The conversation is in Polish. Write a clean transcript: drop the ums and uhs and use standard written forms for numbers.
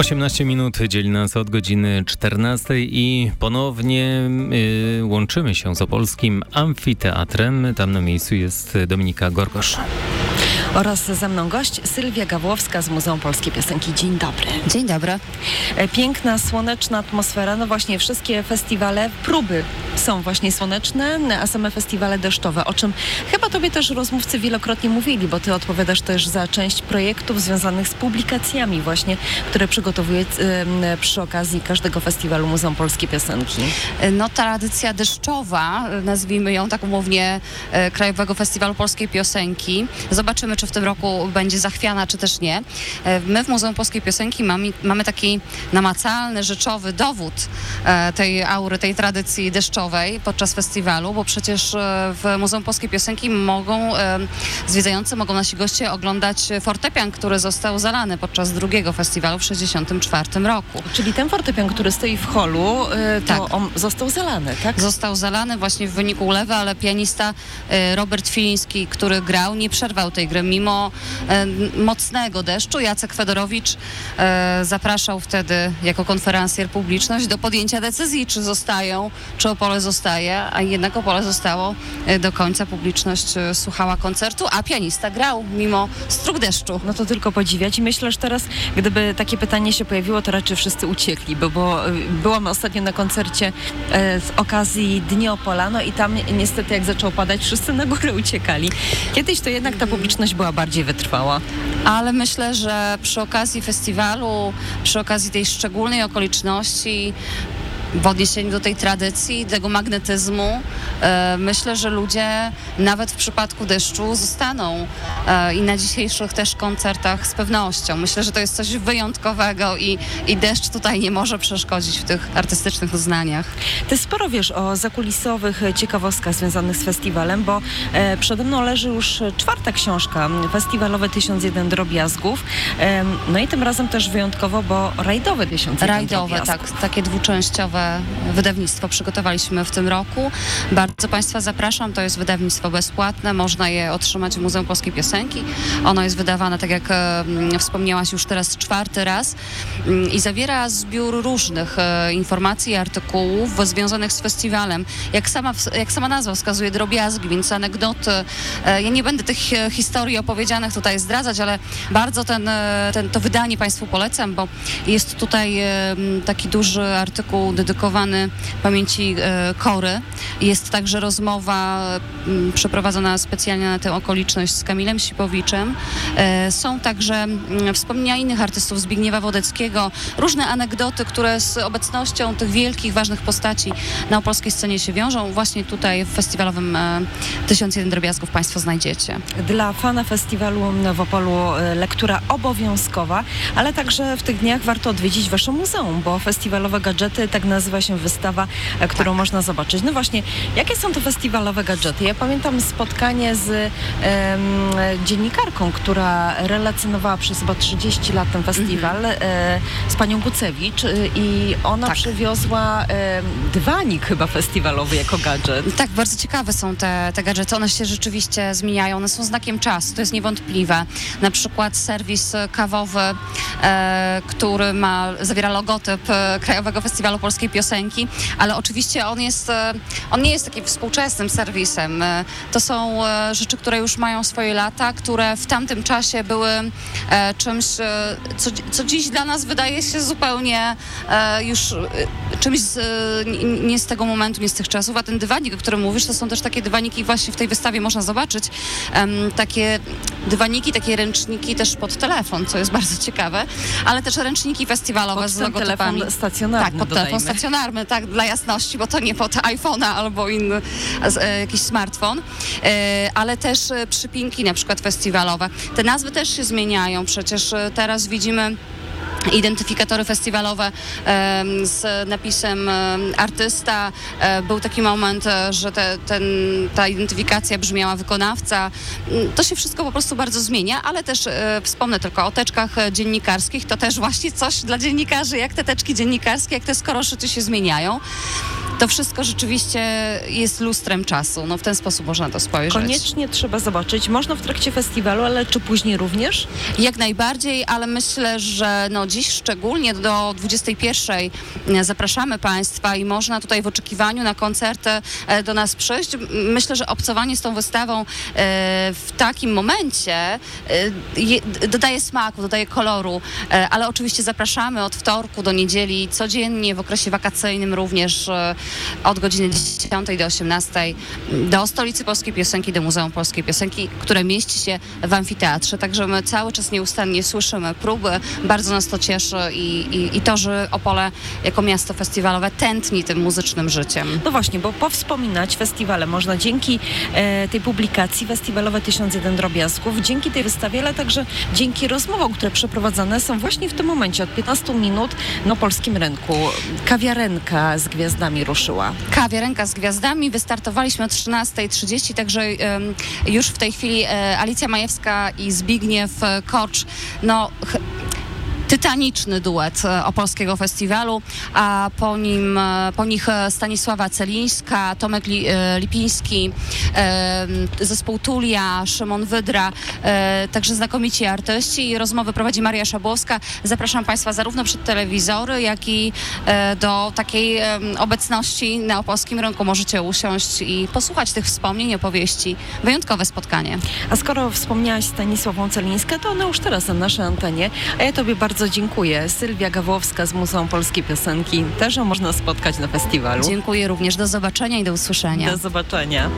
18 minut dzieli nas od godziny 14 i ponownie łączymy się z Opolskim Amfiteatrem. Tam na miejscu jest Dominika Gorgosz. Oraz ze mną gość Sylwia Gawłowska z Muzeum Polskiej Piosenki. Dzień dobry. Dzień dobry. Piękna, słoneczna atmosfera. No właśnie, wszystkie festiwale, próby są właśnie słoneczne, a same festiwale deszczowe, o czym chyba tobie też rozmówcy wielokrotnie mówili, bo ty odpowiadasz też za część projektów związanych z publikacjami właśnie, które przygotowuje przy okazji każdego festiwalu Muzeum Polskiej Piosenki. No tradycja deszczowa, nazwijmy ją tak umownie, Krajowego Festiwalu Polskiej Piosenki. Zobaczymy, czy w tym roku będzie zachwiana, czy też nie. My w Muzeum Polskiej Piosenki mamy taki namacalny, rzeczowy dowód tej aury, tej tradycji deszczowej podczas festiwalu, bo przecież w Muzeum Polskiej Piosenki zwiedzający mogą nasi goście oglądać fortepian, który został zalany podczas drugiego festiwalu w 1964 roku. Czyli ten fortepian, który stoi w holu, to on został zalany, tak? Został zalany właśnie w wyniku ulewy, ale pianista Robert Filiński, który grał, nie przerwał tej gry mimo mocnego deszczu. Jacek Fedorowicz zapraszał wtedy jako konferencjer publiczność do podjęcia decyzji, czy zostają, czy Opole zostaje, a jednak Opole zostało do końca. Publiczność słuchała koncertu, a pianista grał mimo strug deszczu. No to tylko podziwiać i myślę, że teraz, gdyby takie pytanie się pojawiło, to raczej wszyscy uciekli, bo byłam ostatnio na koncercie z okazji Dni Opola, no i tam niestety jak zaczęło padać, wszyscy na górę uciekali. Kiedyś to jednak ta publiczność była bardziej wytrwała. Ale myślę, że przy okazji festiwalu, przy okazji tej szczególnej okoliczności, w odniesieniu do tej tradycji, tego magnetyzmu, myślę, że ludzie nawet w przypadku deszczu zostaną i na dzisiejszych też koncertach z pewnością. Myślę, że to jest coś wyjątkowego i deszcz tutaj nie może przeszkodzić w tych artystycznych doznaniach. Ty sporo wiesz o zakulisowych ciekawostkach związanych z festiwalem, bo przede mną leży już czwarta książka festiwalowe 1001 drobiazgów. No i tym razem też wyjątkowo, bo rajdowe 1001 drobiazgów. Tak, takie dwuczęściowe wydawnictwo przygotowaliśmy w tym roku. Bardzo Państwa zapraszam, to jest wydawnictwo bezpłatne, można je otrzymać w Muzeum Polskiej Piosenki. Ono jest wydawane, tak jak wspomniałaś, już teraz czwarty raz i zawiera zbiór różnych informacji i artykułów związanych z festiwalem. Jak sama nazwa wskazuje, drobiazgi, więc anegdoty. Ja nie będę tych historii opowiedzianych tutaj zdradzać, ale bardzo to wydanie Państwu polecam, bo jest tutaj taki duży artykuł dedykowany pamięci Kory. Jest także rozmowa przeprowadzona specjalnie na tę okoliczność z Kamilem Sipowiczem. Są także wspomnienia innych artystów, Zbigniewa Wodeckiego, różne anegdoty, które z obecnością tych wielkich, ważnych postaci na opolskiej scenie się wiążą. Właśnie tutaj w festiwalowym 1001 drobiazgów Państwo znajdziecie. Dla fana festiwalu w Opolu lektura obowiązkowa, ale także w tych dniach warto odwiedzić Wasze muzeum, bo festiwalowe gadżety, tak nazywa się wystawa, którą można zobaczyć. No właśnie, jakie są to festiwalowe gadżety? Ja pamiętam spotkanie z dziennikarką, która relacjonowała przez chyba 30 lat ten festiwal, z panią Gucewicz i ona przywiozła dywanik chyba festiwalowy jako gadżet. Tak, bardzo ciekawe są te gadżety. One się rzeczywiście zmieniają. One są znakiem czasu, to jest niewątpliwe. Na przykład serwis kawowy, który zawiera logotyp Krajowego Festiwalu Polskiej Piosenki, ale oczywiście on nie jest takim współczesnym serwisem. To są rzeczy, które już mają swoje lata, które w tamtym czasie były czymś, co dziś dla nas wydaje się zupełnie już czymś nie z tego momentu, nie z tych czasów, a ten dywanik, o którym mówisz, to są też takie dywaniki, właśnie w tej wystawie można zobaczyć, takie dywaniki, takie ręczniki też pod telefon, co jest bardzo ciekawe, ale też ręczniki festiwalowe z logotypami. Telefon stacjonarny, tak, pod telefon stacjonarny, tak, dla jasności, bo to nie pod iPhone'a albo inny jakiś smartfon, ale też przypinki na przykład festiwalowe. Te nazwy też się zmieniają, przecież teraz widzimy identyfikatory festiwalowe z napisem artysta. Był taki moment, że ta identyfikacja brzmiała wykonawca. To się wszystko po prostu bardzo zmienia, ale też wspomnę tylko o teczkach dziennikarskich. To też właśnie coś dla dziennikarzy, jak te teczki dziennikarskie, jak te skoroszyty się zmieniają. to wszystko rzeczywiście jest lustrem czasu. No w ten sposób można to spojrzeć. Koniecznie trzeba zobaczyć. Można w trakcie festiwalu, ale czy później również? Jak najbardziej, ale myślę, że dziś szczególnie do 21 zapraszamy Państwa i można tutaj w oczekiwaniu na koncerty do nas przyjść. Myślę, że obcowanie z tą wystawą w takim momencie dodaje smaku, dodaje koloru, ale oczywiście zapraszamy od wtorku do niedzieli, codziennie w okresie wakacyjnym również od godziny 10 do 18 do Stolicy Polskiej Piosenki, do Muzeum Polskiej Piosenki, które mieści się w amfiteatrze. Także my cały czas nieustannie słyszymy próby. Bardzo nas to cieszy i to, że Opole jako miasto festiwalowe tętni tym muzycznym życiem. No właśnie, bo powspominać festiwale można dzięki tej publikacji Festiwalowe 1001 Drobiazgów, dzięki tej wystawie, ale także dzięki rozmowom, które przeprowadzane są właśnie w tym momencie, od 15 minut na polskim rynku. Kawiarenka z gwiazdami ruszyła. Kawiarenka z gwiazdami. Wystartowaliśmy o 13:30, także już w tej chwili Alicja Majewska i Zbigniew Korcz, tytaniczny duet opolskiego festiwalu, a po nich Stanisława Celińska, Tomek Lipiński, zespół Tulia, Szymon Wydra, także znakomici artyści. Rozmowy prowadzi Maria Szabłowska. Zapraszam Państwa zarówno przed telewizory, jak i do takiej obecności na opolskim rynku. Możecie usiąść i posłuchać tych wspomnień, opowieści. Wyjątkowe spotkanie. A skoro wspomniałaś Stanisławą Celińską, to ona już teraz na naszej antenie, a ja Tobie bardzo dziękuję. Sylwia Gawłowska z Muzeum Polskiej Piosenki też ją można spotkać na festiwalu. Dziękuję również. Do zobaczenia i do usłyszenia. Do zobaczenia.